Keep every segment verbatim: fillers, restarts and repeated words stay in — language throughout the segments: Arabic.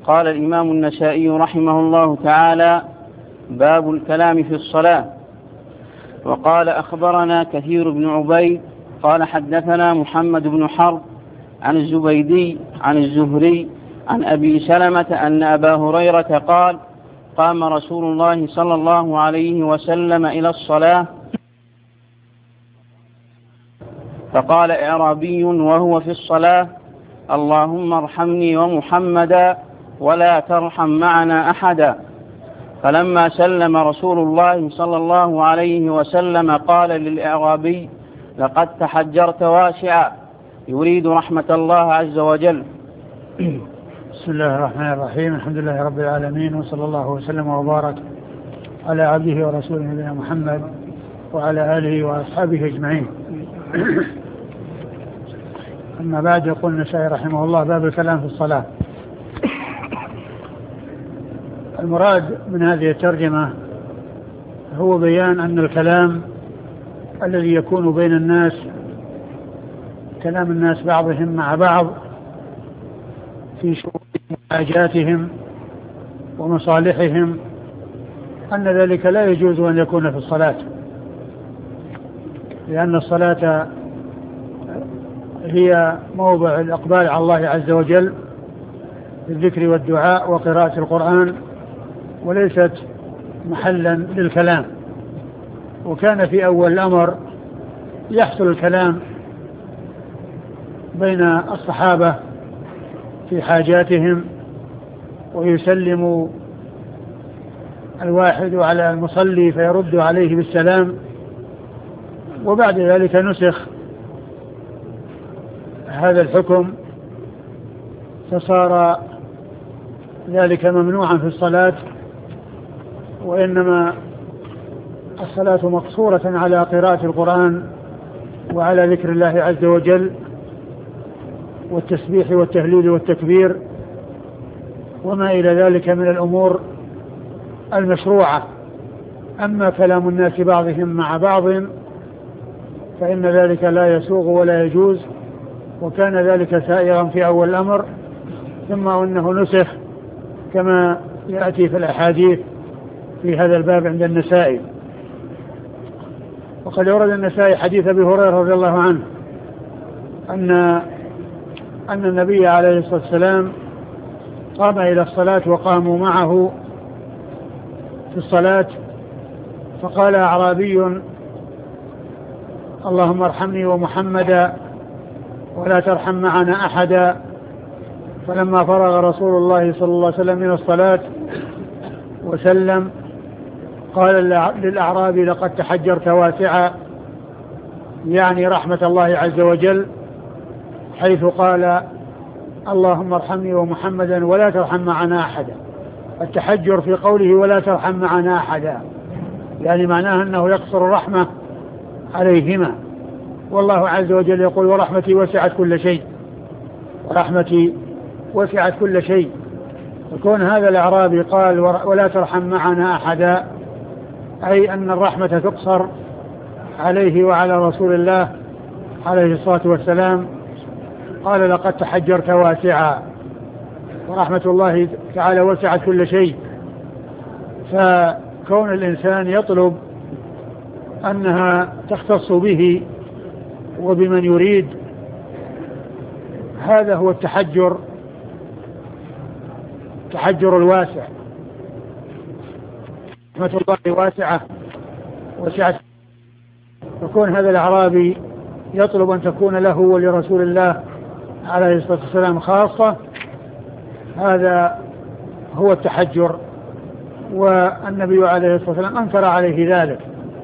قال الإمام النسائي رحمه الله تعالى: باب الكلام في الصلاة. وقال: أخبرنا كثير بن عبيد قال حدثنا محمد بن حرب عن الزبيدي عن الزهري عن أبي سلمة أن أبا هريرة قال: قام رسول الله صلى الله عليه وسلم إلى الصلاة فقال إعرابي وهو في الصلاة: اللهم ارحمني ومحمدا ولا ترحم معنا أحدا. فلما سلم رسول الله صلى الله عليه وسلم قال للإعرابي: لقد تحجرت واسعا، يريد رحمة الله عز وجل. بسم الله الرحمن الرحيم. الحمد لله رب العالمين، وصلى الله وسلم وبارك على عبده ورسوله نبينا محمد وعلى آله وأصحابه أجمعين. أما بعد، يقول النسائي رحمه الله: باب الكلام في الصلاة. المراد من هذه الترجمة هو بيان أن الكلام الذي يكون بين الناس، كلام الناس بعضهم مع بعض في شؤون حاجاتهم ومصالحهم، أن ذلك لا يجوز أن يكون في الصلاة، لأن الصلاة هي موضع الإقبال على الله عز وجل بالذكر والدعاء وقراءة القرآن، وليست محلا للكلام. وكان في أول الأمر يحصل الكلام بين الصحابة في حاجاتهم، ويسلم الواحد على المصلي فيرد عليه بالسلام، وبعد ذلك نسخ هذا الحكم فصار ذلك ممنوعا في الصلاة، وإنما الصلاة مقصورة على قراءة القرآن وعلى ذكر الله عز وجل والتسبيح والتهليل والتكبير وما إلى ذلك من الأمور المشروعة. أما كلام الناس بعضهم مع بعض فإن ذلك لا يسوغ ولا يجوز، وكان ذلك سائغا في أول الأمر، ثم أنه نسخ كما يأتي في الأحاديث في هذا الباب عند النسائي. وقد ورد النسائي حديث أبي هريرة رضي الله عنه أن أن النبي عليه الصلاة والسلام قام إلى الصلاة وقاموا معه في الصلاة، فقال أعرابي: اللهم ارحمني ومحمدا ولا ترحم معنا أحدا. فلما فرغ رسول الله صلى الله عليه وسلم من الصلاة وسلم قال للأعرابي: لقد تحجرت واسعا، يعني رحمة الله عز وجل، حيث قال: اللهم ارحمني ومحمدا ولا ترحم معنا أحدا. التحجر في قوله ولا ترحم معنا أحدا يعني معناه أنه يقصر الرحمة عليهما، والله عز وجل يقول: ورحمتي وسعت كل شيء، ورحمتي وسعت كل شيء. يكون هذا الأعرابي قال ولا ترحم معنا أحدا، أي أن الرحمة تقصر عليه وعلى رسول الله عليه الصلاة والسلام. قال: لقد تحجرت واسعا، ورحمة الله تعالى وسعت كل شيء. فكون الإنسان يطلب أنها تختص به وبمن يريد، هذا هو التحجر، تحجر الواسع. رحمة الله واسعة وسعت. يكون هذا الأعرابي يطلب أن تكون له ولرسول الله عليه الصلاة والسلام خاصة، هذا هو التحجر، والنبي عليه الصلاة والسلام أنكر عليه ذلك.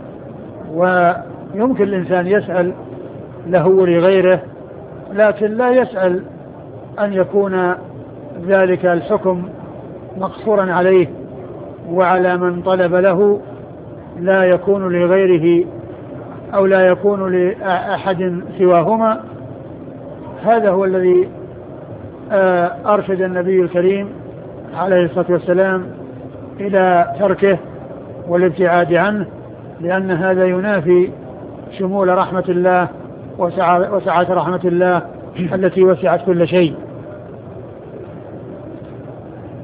ويمكن الإنسان يسأل له ولغيره، لكن لا يسأل أن يكون ذلك الحكم مقصورا عليه وعلى من طلب له، لا يكون لغيره أو لا يكون لأحد سواهما. هذا هو الذي أرشد النبي الكريم عليه الصلاة والسلام إلى تركه والابتعاد عنه، لأن هذا ينافي شمول رحمة الله وسعة رحمة الله التي وسعت كل شيء.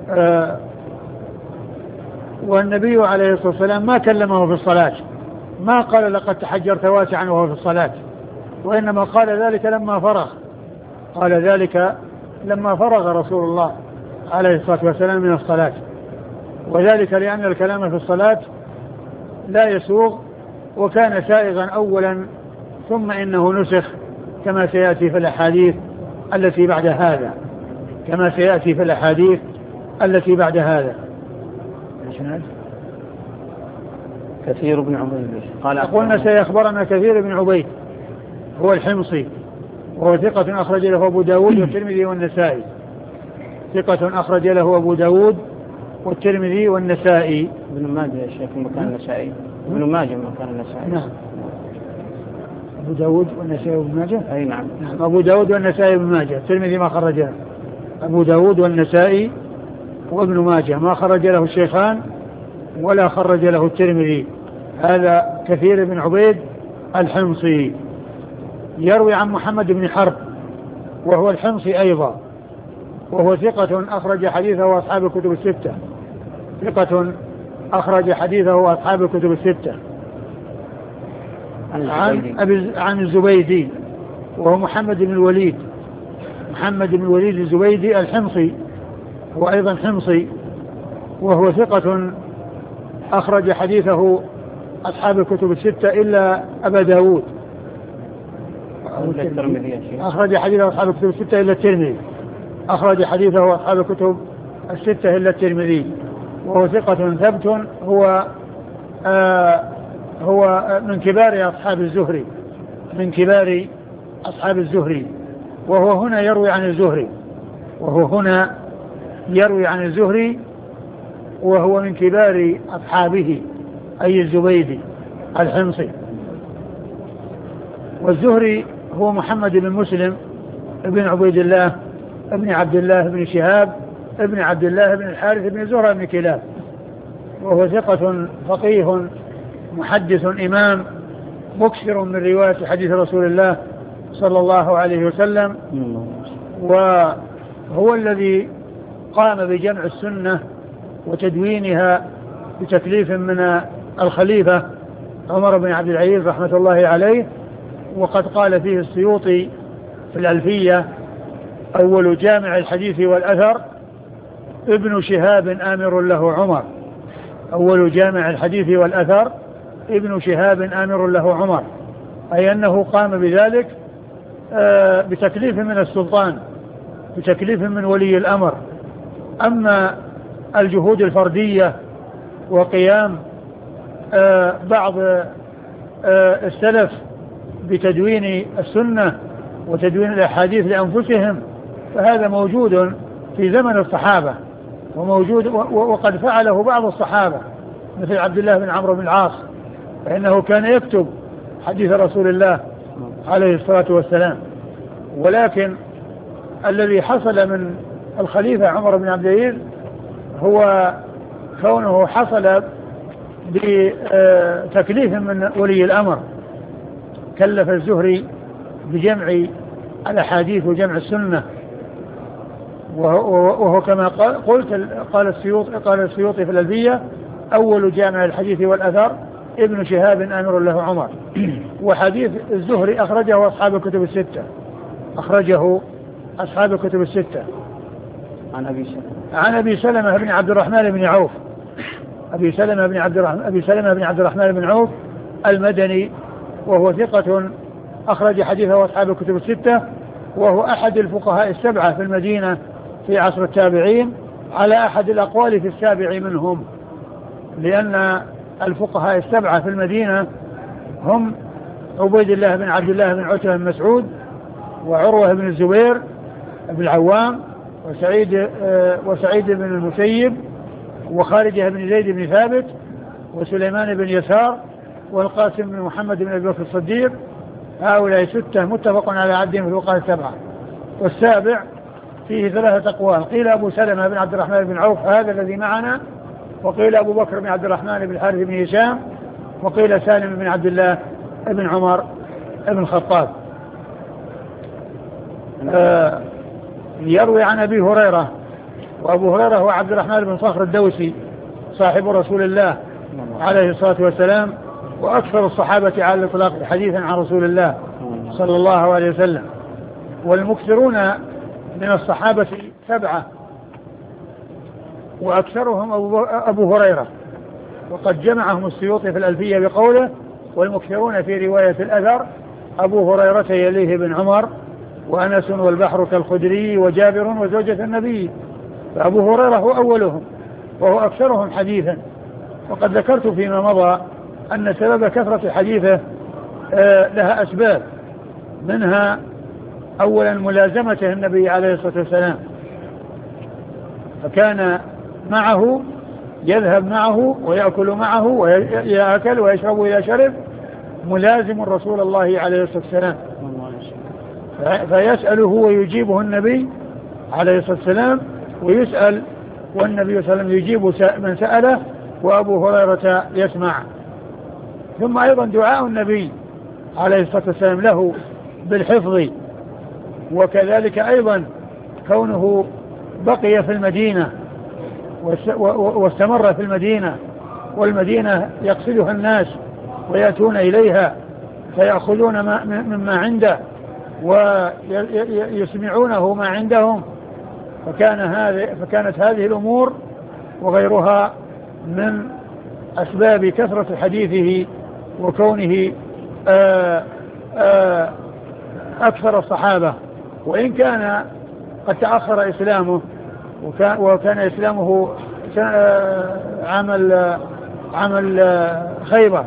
آه والنبي عليه الصلاة والسلام ما كلمه في الصلاة، ما قال لقد تحجرت واسعا وهو في الصلاة، وإنما قال ذلك لما فرغ، قال ذلك لما فرغ رسول الله عليه الصلاة والسلام من الصلاة، وذلك لأن الكلام في الصلاة لا يسوغ، وكان سائغا أولا ثم إنه نسخ كما سيأتي في الأحاديث التي بعد هذا، كما سيأتي في الأحاديث التي بعد هذا. كثير بن عبيد قال قلنا سيخبرنا كثير بن عبيد هو الحمصي، وهو ثقة أخرج له أبو داود والترمذي والنسائي، ثقة أخرج له أبو داود والترمذي والنسائي. ابن ماجه يا شيخ مكان النسائي، ابن ماجه مكان النسائي. نعم أبو داود والنسائي وابن ماجه. أي نعم. نعم أبو داود والنسائي وابن ماجه، الترمذي ما خرجه، أبو داود والنسائي وابن ماجه ما خرج له الشيخان ولا خرج له الترمذي. هذا كثير بن عبيد الحمصي، يروي عن محمد بن حرب وهو الحمصي أيضا، وهو ثقة أخرج حديثه أصحاب الكتب الستة، ثقة أخرج حديثه أصحاب الكتب الستة. عن, عن الزبيدي وهو محمد بن الوليد، محمد بن الوليد الزبيدي الحمصي، هو أيضا حمصي، وهو ثقة أخرج حديثه أصحاب الكتب الستة إلا أبا داود، أخرج حديثه أصحاب الكتب الستة إلا الترمذي، أخرج حديثه أصحاب الكتب الستة إلا الترمذي، وهو ثقة ثبت، هو آه هو من كبار أصحاب الزهري، من كبار أصحاب الزهري، وهو هنا يروي عن الزهري، وهو هنا يروي عن الزهري، وهو من كبار أصحابه أي الزبيدي الحمصي. والزهري هو محمد بن مسلم ابن عبيد الله ابن عبد الله بن شهاب ابن عبد الله بن الحارث بن زهرة بن كلاب، وهو ثقة فقيه محدث إمام مكثر من رواية حديث رسول الله صلى الله عليه وسلم، وهو الذي قام بجمع السنة وتدوينها بتكليف من الخليفة عمر بن عبد العزيز رحمة الله عليه. وقد قال فيه السيوطي في الألفية: أول جامع الحديث والأثر ابن شهاب آمر له عمر، أول جامع الحديث والأثر ابن شهاب آمر له عمر، أي أنه قام بذلك بتكليف من السلطان، بتكليف من ولي الأمر. أما الجهود الفردية وقيام بعض السلف بتدوين السنة وتدوين الأحاديث لأنفسهم فهذا موجود في زمن الصحابة، وموجود وقد فعله بعض الصحابة مثل عبد الله بن عمرو بن العاص، فإنه كان يكتب حديث رسول الله عليه الصلاة والسلام. ولكن الذي حصل من الخليفة عمر بن عبد العزيز هو كونه حصل بتكليف من ولي الأمر، كلف الزهري بجمع الأحاديث وجمع السنة، وهو كما قلت قال السيوطي قال السيوطي في الألفية: أول جامع الحديث والأثر ابن شهاب آمر له عمر. وحديث الزهري أخرجه أصحاب الكتب الستة، أخرجه أصحاب الكتب الستة. عن أبي سلمة عن أبي سلمة بن عبد الرحمن بن عوف، أبي سلمة بن عبد الرحمن أبي سلمة بن عبد الرحمن بن عوف المدني، وهو ثقة أخرج حديثه أصحاب الكتب الستة، وهو أحد الفقهاء السبعة في المدينة في عصر التابعين، على أحد الأقوال في السابع منهم، لأن الفقهاء السبعة في المدينة هم عبيد الله بن عبد الله بن عتبة بن مسعود، وعروة بن الزبير بن العوام، وسعيد وسعيد بن المسيب، وخارجة بن زيد بن ثابت، وسليمان بن يسار، والقاسم بن محمد بن أبي بكر الصديق. هؤلاء ستة متفق على عدهم في الفقهاء السبعة. والسابع فيه ثلاثة أقوال: قيل أبو سلمة بن عبد الرحمن بن عوف هذا الذي معنا، وقيل أبو بكر بن عبد الرحمن بن الحارث بن هشام، وقيل سالم بن عبد الله بن عمر بن الخطاب. آه يروي عن أبي هريرة وأبو هريرة هو عبد الرحمن بن صخر الدوسي صاحب رسول الله عليه الصلاة والسلام، وأكثر الصحابة على الإطلاق حديثا عن رسول الله صلى الله عليه وسلم. والمكثرون من الصحابة سبعة، وأكثرهم أبو هريرة، وقد جمعهم السيوطي في الألفية بقوله: والمكثرون في رواية الأثر أبو هريرة يليه بن عمر وأنس والبحر كالخدري وجابر وزوجة النبي. فأبو هريرة هو أولهم وهو أكثرهم حديثا. وقد ذكرت فيما مضى أن سبب كثرة حديثه لها أسباب، منها أولا ملازمته النبي عليه الصلاة والسلام، فكان معه، يذهب معه ويأكل معه ويأكل ويشرب إذا شرب، ملازم رسول الله عليه الصلاة والسلام، فيسأله ويجيبه النبي عليه الصلاة والسلام، ويسأل والنبي صلى الله عليه وسلم يجيب من سأله، وأبو هريرة يسمع. ثم أيضا دعاء النبي عليه الصلاة والسلام له بالحفظ، وكذلك أيضا كونه بقي في المدينة واستمر في المدينة، والمدينة يقصدها الناس ويأتون إليها فيأخذون مما عنده ويسمعونه ما عندهم. فكان هذه فكانت هذه الأمور وغيرها من أسباب كثرة حديثه وكونه آآ آآ أكثر الصحابة. وإن كان قد تأخر إسلامه، وكان, وكان إسلامه عمل عمل خيبر،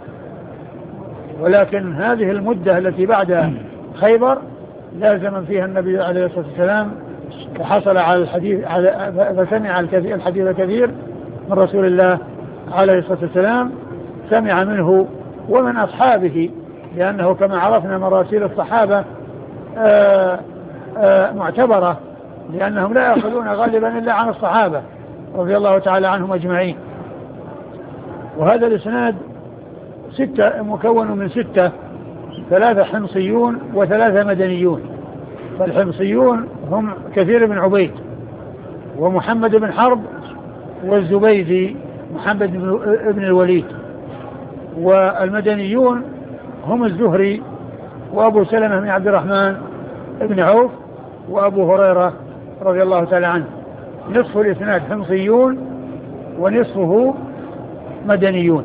ولكن هذه المدة التي بعد خيبر لازم فيها النبي عليه الصلاة والسلام، فحصل على الحديث على فسمع الحديث الكثير من رسول الله عليه الصلاة والسلام، سمع منه ومن أصحابه، لأنه كما عرفنا مراسيل الصحابة آآ آآ معتبرة، لأنهم لا يأخذون غالبا إلا عن الصحابة رضي الله تعالى عنهم أجمعين. وهذا الإسناد ستة مكون من ستة، ثلاثة حمصيون وثلاثة مدنيون. فالحمصيون هم كثير بن عبيد ومحمد بن حرب والزبيدي محمد بن الوليد. والمدنيون هم الزهري وأبو سلمة بن عبد الرحمن بن عوف وأبو هريرة رضي الله تعالى عنه. نصف الإسناد حمصيون ونصفه مدنيون.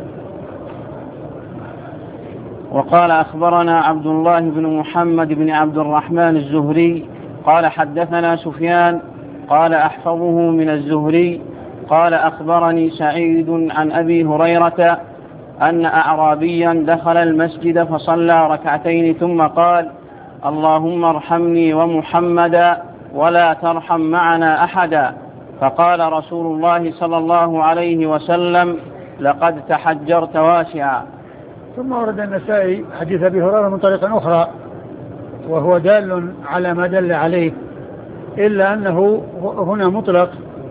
وقال أخبرنا عبد الله بن محمد بن عبد الرحمن الزهري قال حدثنا سفيان قال أحفظه من الزهري قال أخبرني سعيد عن أبي هريرة أن أعرابيا دخل المسجد فصلى ركعتين ثم قال: اللهم ارحمني ومحمدا ولا ترحم معنا أحدا. فقال رسول الله صلى الله عليه وسلم: لقد تحجرت واسعا. ثم ورد النسائي حديث أبي هريرة من طريق أخرى، وهو دال على ما دل عليه، إلا أنه هنا مطلق،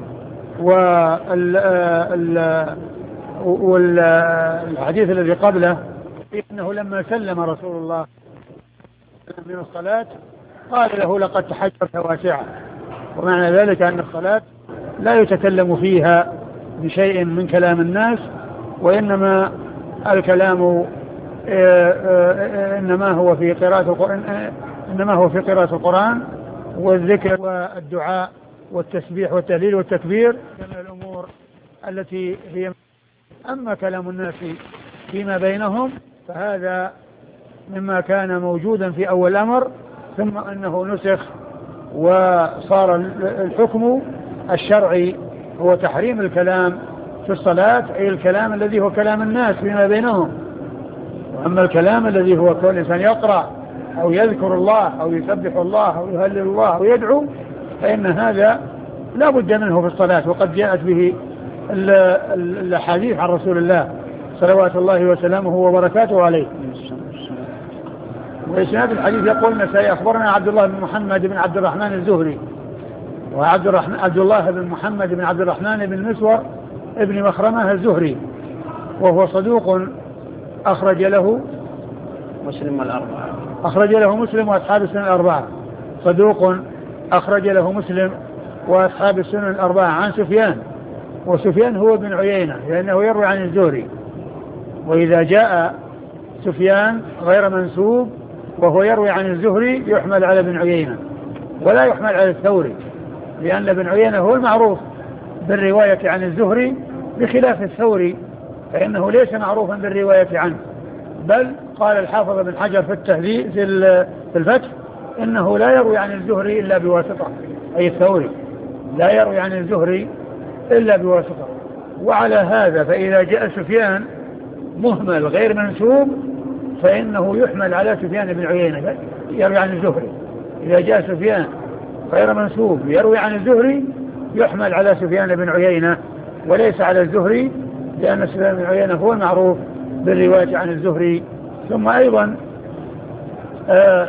والحديث الذي قبله إنه لما سلم رسول الله من الصلاة قال له: لقد تحجرت واسعا. ومعنى ذلك أن الصلاة لا يتكلم فيها بشيء من كلام الناس، وإنما الكلام إنما هو في قراءة القرآن إنما هو في قراءة القرآن والذكر والدعاء والتسبيح والتهليل والتكبير من الأمور التي هي. أما كلام الناس فيما بينهم فهذا مما كان موجودا في أول الأمر، ثم أنه نسخ وصار الحكم الشرعي هو تحريم الكلام في الصلاة، أي الكلام الذي هو كلام الناس فيما بينهم. وأما الكلام الذي هو كل إنسان يقرأ أو يذكر الله أو يسبح الله أو يهلل الله أو يدعو، فإن هذا لا بد منه في الصلاة، وقد جاءت به الحديث عن رسول الله صلوات الله وسلامه وبركاته عليه. وإسناد الحديث يقول النسائي: أخبرنا عبد الله بن محمد بن عبد الرحمن الزهري، وعبد الرحمن عبد الله بن محمد بن عبد الرحمن بن مسور ابن مخرمة الزهري، وهو صدوق أخرج له مسلم والأربعة أخرج له مسلم وأصحاب السنن الأربعة. صدوق أخرج له مسلم وأصحاب السنن الأربعة عن سفيان، وسفيان هو بن عيينة لأنه يروي عن الزهري. وإذا جاء سفيان غير منسوب وهو يروي عن الزهري يحمل على بن عيينة ولا يحمل على الثوري، لأن بن عيينة هو المعروف بالرواية عن الزهري بخلاف الثوري فإنه ليس معروفا بالرواية عنه. بل قال الحافظ بن حجر في التهذيب في الفتح إنه لا يروي عن الزهري إلا بواسطة، أي الثوري لا يروي عن الزهري إلا بواسطة. وعلى هذا فإذا جاء سفيان مهمل غير منسوب فإنه يحمل على سفيان بن عيينة يروي عن الزهري. إذا جاء سفيان غير منسوب يروي عن الزهري يحمل على سفيان بن عيينة وليس على الزهري، لأن سفيان بن عيينة هو المعروف بالرواية عن الزهري. ثم أيضا آآ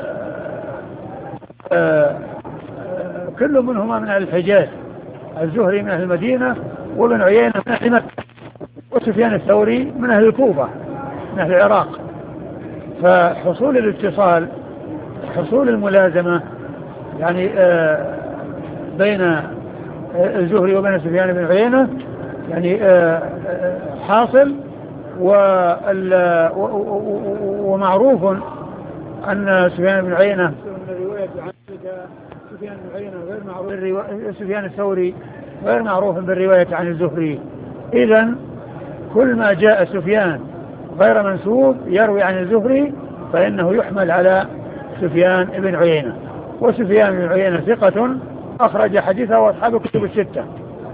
آآ كل منهما من الحجاز، الزهري من أهل المدينة وابن عيينة من أهل مكة، وسفيان الثوري من أهل الكوفة من أهل العراق. فحصول الاتصال حصول الملازمة يعني بين الزهري وبين سفيان بن عيينة يعني حاصل، ومعروف أن سفيان بن عيينة سفيان بن عيينة غير معروف، سفيان الثوري غير معروف بالرواية عن الزهري. إذن كل ما جاء سفيان غير منسوب يروي عن الزهري فإنه يحمل على سفيان بن عيينة. وسفيان بن عيينة ثقة أخرج حديثه وأصحاب الكتب الستة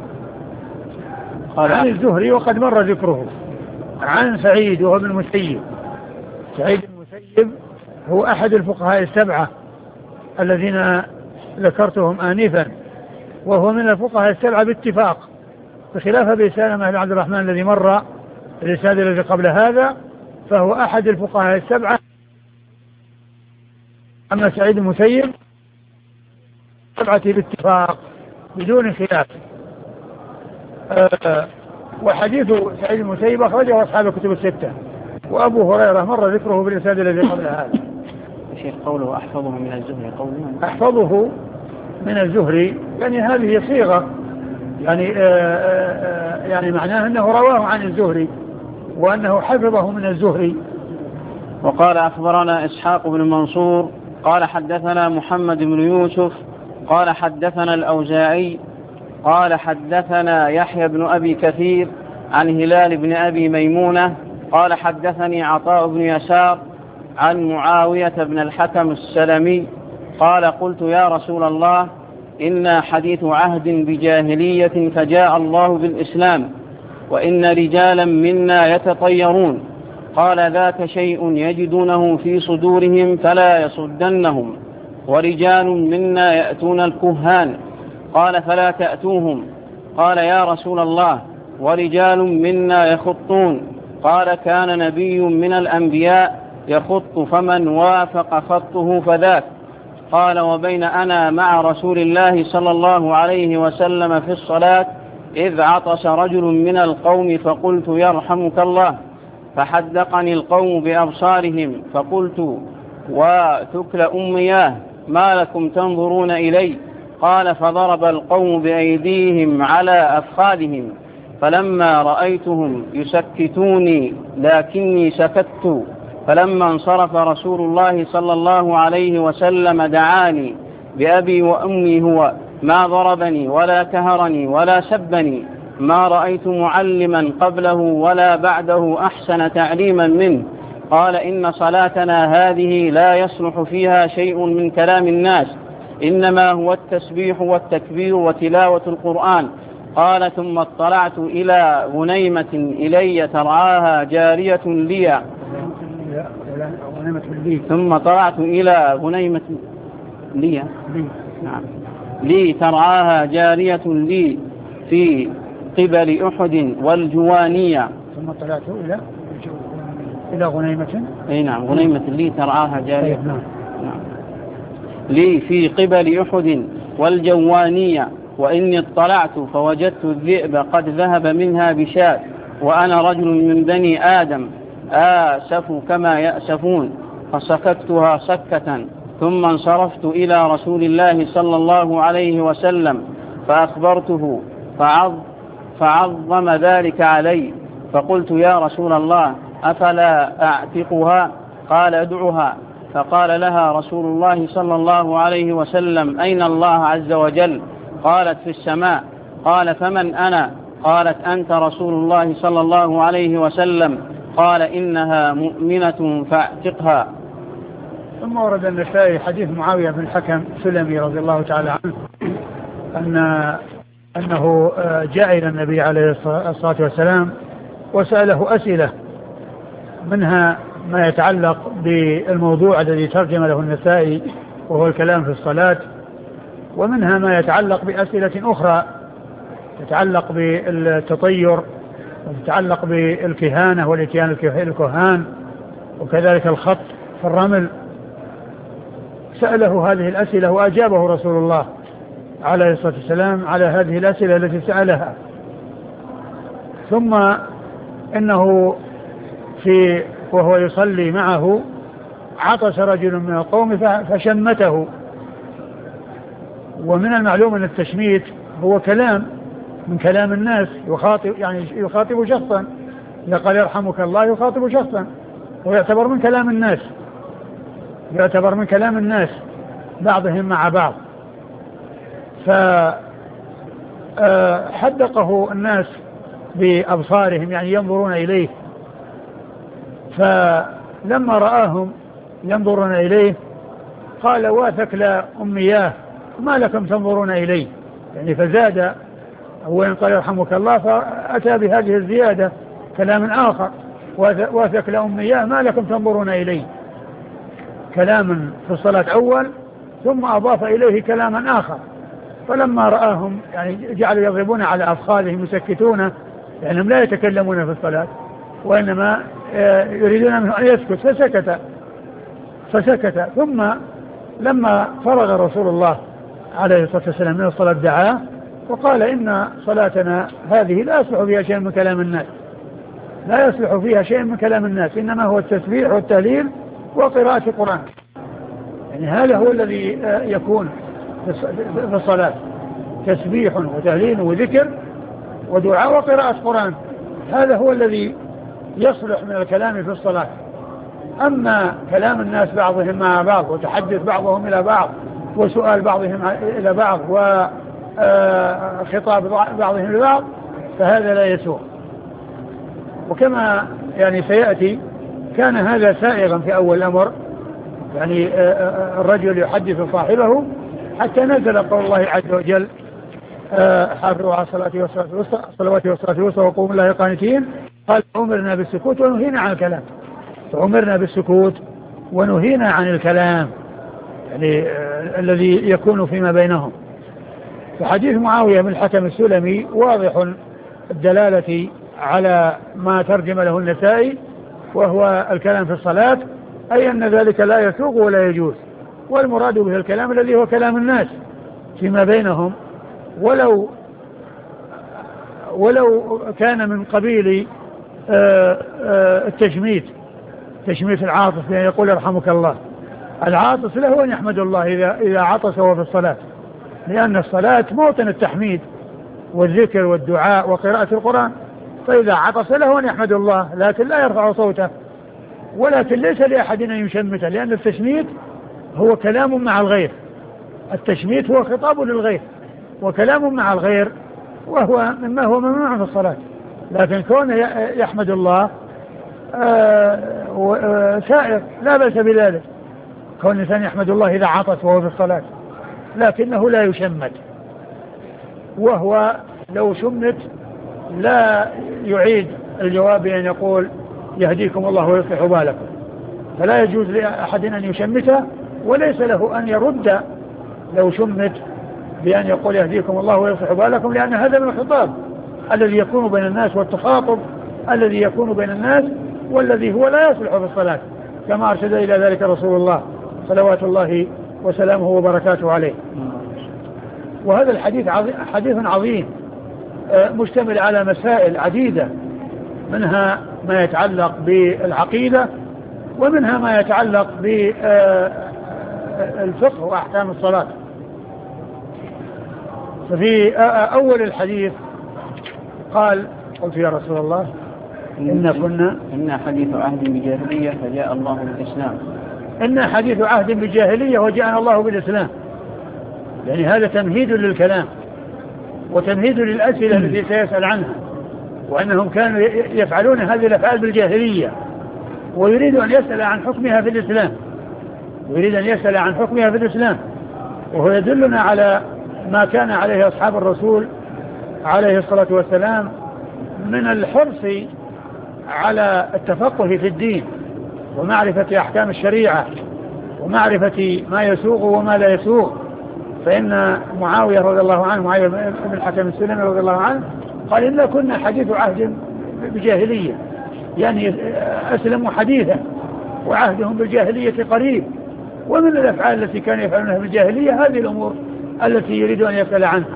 عن الزهري وقد مر ذكره. عن سعيد وهو ابن المسيب، سعيد المسيب هو أحد الفقهاء السبعة الذين ذكرتهم آنفا، وهو من الفقهاء السبعة باتفاق، بخلاف أبي سلمة بن عبد الرحمن الذي مر الرسالة الذي قبل هذا، فهو أحد الفقهاء السبعة. أما سعيد المسيب سبعة باتفاق بدون خلاف. أه وحديث سعيد المسيب أخرجه أصحاب الكتب الستة، وأبو هريرة مر ذكره بالرسالة الذي قبل هذا. الشيخ قوله أحفظه من الزهري، قوله أحفظه من الزهري يعني هذه صيغة يعني آآ آآ يعني معناه أنه رواه عن الزهري وأنه حفظه من الزهري. وقال أخبرنا إسحاق بن منصور قال حدثنا محمد بن يوسف قال حدثنا الأوزاعي قال حدثنا يحيى بن أبي كثير عن هلال بن أبي ميمونة قال حدثني عطاء بن يسار عن معاوية بن الحكم السلمي قال قلت يا رسول الله إنا حديث عهد بجاهلية فجاء الله بالإسلام وإن رجالا منا يتطيرون، قال ذاك شيء يجدونه في صدورهم فلا يصدنهم، ورجال منا يأتون الكهان، قال فلا تأتوهم، قال يا رسول الله ورجال منا يخطون، قال كان نبي من الأنبياء يخط فمن وافق خطه فذاك، قال وبين أنا مع رسول الله صلى الله عليه وسلم في الصلاة إذ عطس رجل من القوم فقلت يرحمك الله، فحدقني القوم بأبصارهم فقلت وتكل أمياه ما لكم تنظرون إلي، قال فضرب القوم بأيديهم على أفخاذهم، فلما رأيتهم يسكتوني لكني سكت، فلما انصرف رسول الله صلى الله عليه وسلم دعاني بأبي وأمي هو ما ضربني ولا كهرني ولا سبني، ما رأيت معلما قبله ولا بعده أحسن تعليما منه، قال إن صلاتنا هذه لا يصلح فيها شيء من كلام الناس، إنما هو التسبيح والتكبير وتلاوة القرآن، قال ثم اطلعت إلى غنيمة إلي ترعاها جارية لي ثم طلعت إلى غنيمة لي نعم لي ترعاها جارية لي في قبل أحد والجوانية ثم طلعت إلى إلى غنيمة أي نعم غنيمة لي ترعاها جارية نعم. نعم لي في قبل أحد والجوانية، وإني اطلعت فوجدت الذئب قد ذهب منها بشاة، وأنا رجل من بني آدم آسف كما يأسفون، فسكتها سكة، ثم انصرفت إلى رسول الله صلى الله عليه وسلم فأخبرته فعظ فعظم ذلك علي، فقلت يا رسول الله أفلا أعتقها؟ قال ادعها. فقال لها رسول الله صلى الله عليه وسلم أين الله عز وجل؟ قالت في السماء. قال فمن أنا؟ قالت أنت رسول الله صلى الله عليه وسلم. قال إنها مؤمنة فاعتقها. ثم ورد النسائي حديث معاوية بن الحكم السلمي رضي الله تعالى عنه أن أنه جاء إلى النبي عليه الصلاة والسلام وسأله أسئلة، منها ما يتعلق بالموضوع الذي ترجم له النسائي وهو الكلام في الصلاة، ومنها ما يتعلق بأسئلة أخرى تتعلق بالتطير وتتعلق بالكهانة والاتيان الكهان وكذلك الخط في الرمل. سأله هذه الأسئلة وأجابه رسول الله عليه الصلاة والسلام على هذه الأسئلة التي سألها. ثم إنه في وهو يصلي معه عطس رجل من القوم فشمته. ومن المعلوم أن التشميت هو كلام من كلام الناس، يخاطب يعني يخاطب شخصا، إذا قال يرحمك الله يخاطب شخصا ويعتبر من كلام الناس، يعتبر من كلام الناس بعضهم مع بعض. فحدقه الناس بأبصارهم يعني ينظرون إليه، فلما رآهم ينظرون إليه قال واثكل أمياه ما لكم تنظرون إليه، يعني فزاد. أولا قال يرحمك الله فأتى بهذه الزيادة كلام آخر، واثكل أمياه ما لكم تنظرون إليه، كلام في الصلاة أول ثم أضاف إليه كلاما آخر. فلما رآهم يعني جعلوا يضربون على أفخاذهم يسكتون، لأنهم لا يتكلمون في الصلاة وإنما يريدون منه أن يسكت، فسكت فسكت ثم لما فرغ رسول الله عليه الصلاة والسلام من الصلاة دعاه وقال إن صلاتنا هذه لا يصلح فيها شيء من كلام الناس، لا يصلح فيها شيء من كلام الناس، إنما هو التسبيح والتهليل وقراءة القرآن. يعني هذا هو الذي يكون في الصلاة، تسبيح وتهليل وذكر ودعاء وقراءة قرآن، هذا هو الذي يصلح من الكلام في الصلاة. أما كلام الناس بعضهم مع بعض وتحدث بعضهم إلى بعض وسؤال بعضهم إلى بعض وخطاب بعضهم لبعض فهذا لا يسوغ. وكما يعني سيأتي كان هذا سائغا في أول الأمر، يعني الرجل يحدث صاحبه حتى نزل قول الله عز وجل حافظوا على الصلاة والصلاة الوسطى الصلوات والصلاة الوسطى وقوموا لله قانتين. قال أمرنا بالسكوت ونهينا عن الكلام، أمرنا بالسكوت ونهينا عن الكلام يعني الذي يكون فيما بينهم. فحديث معاوية بن الحكم السلمي واضح الدلالة على ما ترجم له النسائي وهو الكلام في الصلاة، أي أن ذلك لا يسوغ ولا يجوز، والمراد به الكلام الذي هو كلام الناس فيما بينهم، ولو ولو كان من قبيل التشميت، تشميت العاطس بأن يقول يرحمك الله. العاطس له أن يحمد الله إذا إذا عطس وهو في الصلاة، لأن الصلاة موطن التحميد والذكر والدعاء وقراءة القرآن، فإذا عطس له أن يحمد الله لكن لا يرفع صوته، ولكن ليس لأحد أن يشمته، لأن التشميت هو كلام مع الغير، التشميت هو خطاب للغير وكلام مع الغير وهو مما هو ممنوع في الصلاة. لكن كونه يحمد الله سائر لا بأس بذلك، كون الإنسان يحمد الله إذا عطس وهو في الصلاة، لكنه لا يشمت، وهو لو شمت لا يعيد الجواب بأن يقول يهديكم الله ويصلح بالكم، فلا يجوز لأحد أن يشمته، وليس له أن يرد لو شمت بأن يقول يهديكم الله ويصلح بالكم، لأن هذا من الخطاب الذي يكون بين الناس والتخاطب الذي يكون بين الناس والذي هو لا يصلح في الصلاة، كما أرشد إلى ذلك رسول الله صلوات الله وسلامه وبركاته عليه. وهذا الحديث عظيم، حديث عظيم مشتمل على مسائل عديدة، منها ما يتعلق بالعقيدة ومنها ما يتعلق بالفقه وأحكام الصلاة. ففي أول الحديث قال قلت يا رسول الله إن كنا إن حديث عهد بجاهلية فجاء الله بالإسلام. إن حديث عهد بجاهلية وجاءنا الله بالإسلام، يعني هذا تمهيد للكلام وتمهيد للأسئلة التي سيسأل عنها، وأنهم كانوا يفعلون هذه الأفعال بالجاهلية ويريد أن يسأل عن حكمها في الإسلام ويريد أن يسأل عن حكمها في الإسلام وهو يدلنا على ما كان عليه أصحاب الرسول عليه الصلاة والسلام من الحرص على التفقه في الدين ومعرفة أحكام الشريعة ومعرفة ما يسوغ وما لا يسوغ. فإن معاوية رضي الله عنه معاوية بن الحكم السلمي رضي الله عنه قال إن كنا حديث عهد بجاهلية، يعني أسلموا حديثا وعهدهم بالجاهلية قريب، ومن الأفعال التي كانوا يفعلونها بالجاهلية هذه الأمور التي يريد أن يسأل عنها.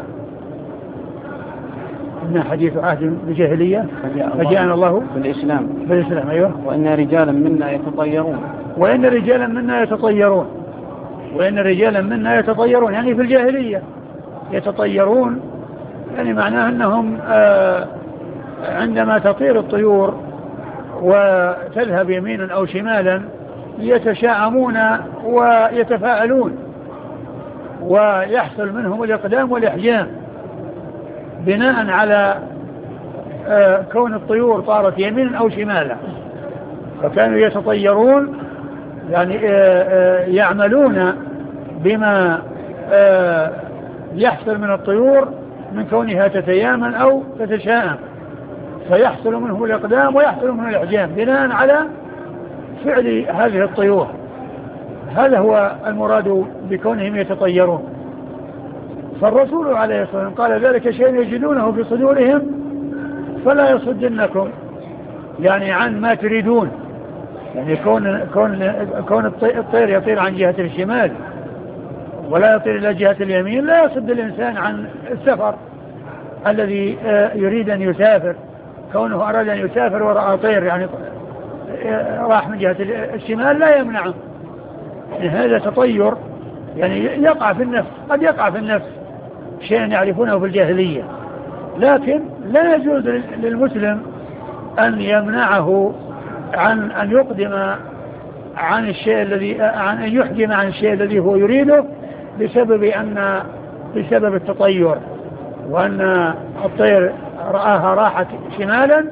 إن حديث عهد بجاهلية فجاءنا الله بالإسلام بالإسلام أيوه. وإن رجالا منا يتطيرون وإن رجالا منا يتطيرون وإن رجالا منا يتطيرون يعني في الجاهلية يتطيرون، يعني معناه أنهم آه عندما تطير الطيور وتذهب يمينا أو شمالا يتشاءمون ويتفاءلون ويحصل منهم الإقدام والإحجام بناء على آه كون الطيور طارت يمينا أو شمالا، فكانوا يتطيرون يعني آه آه يعملون بما آه يحصل من الطيور من كونها تتيامن أو تتشاءم، فيحصل منهم الإقدام ويحصل منهم الإحجام بناء على فعل هذه الطيور. هذا هو المراد بكونهم يتطيرون. فالرسول عليه الصلاة والسلام قال ذلك شيء يجدونه في صدورهم فلا يصدنكم، يعني عن ما تريدون، يعني كون, كون, كون الطير يطير عن جهة الشمال ولا يطير إلى جهة اليمين لا يصد الإنسان عن السفر الذي يريد أن يسافر، كونه أراد أن يسافر ورأى طير يعني راح من جهة الشمال لا يمنعه، يعني هذا تطير يعني يقع في النفس، قد يقع في النفس شيئا يعرفونه في الجاهلية، لكن لا يجوز للمسلم أن يمنعه عن أن يقدم عن الشيء الذي عن أن يحجم عن الشيء الذي هو يريده بسبب أن بسبب التطير، وأن الطير رآها راحت شمالا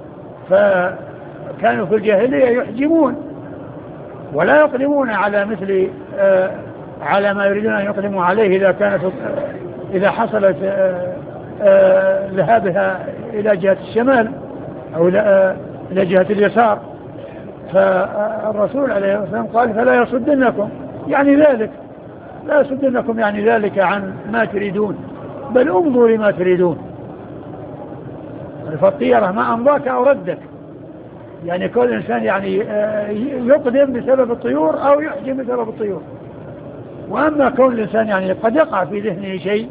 فكانوا في الجاهلية يحجمون ولا يقدمون على مثل آه على ما يريدون أن يقدموا عليه إذا كانت إذا حصلت آه آه ذهابها إلى جهة الشمال أو إلى جهة اليسار. فالرسول عليه الصلاة والسلام قال فلا يصدنكم، يعني ذلك لا يصدنكم يعني ذلك عن ما تريدون، بل امضوا لما تريدون. فالطيرة ما أمضاك أو ردك، يعني كل إنسان يعني يقدم بسبب الطيور أو يحجم بسبب الطيور. وأما كون الإنسان يعني قد يقع في ذهنه شيء